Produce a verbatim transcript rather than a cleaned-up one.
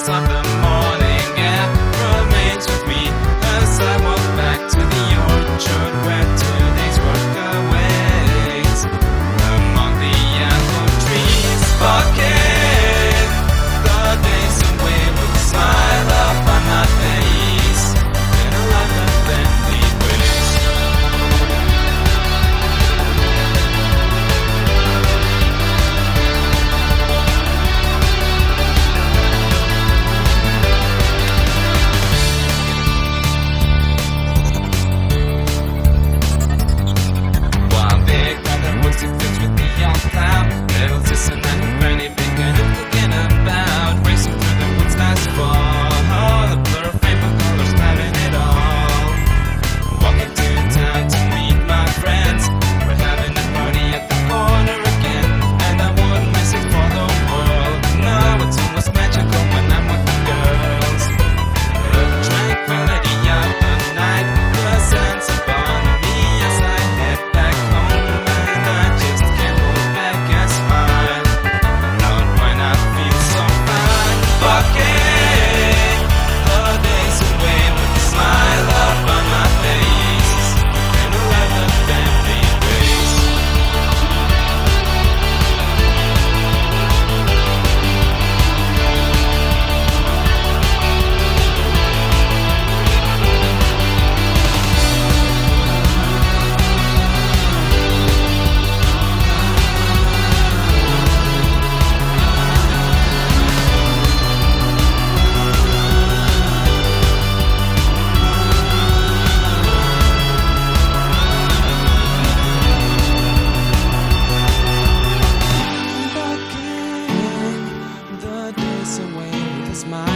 sweetness of the morning air remains with me as I walk back to the orchard where today's work awaits. Among the apple trees, bucket the days away with a smile upon my face in a life of friendly ways. While big brother wants to fix with the young plow, little sister and Granny began to thinking about racing through the woods last fall. The blur of rainbow colors clouding it all. Walking to town to meet my friends. We're having a party at the corner again, and I wouldn't miss it for the world. No, it's almost magical when I'm with the girls. The tranquility of the night, the sense upon me as I head back home, and I just can't hold back a smile. Lord, when I feel so fine, bucket the days away with a smile upon my face in a life of family ways. The days away with a smile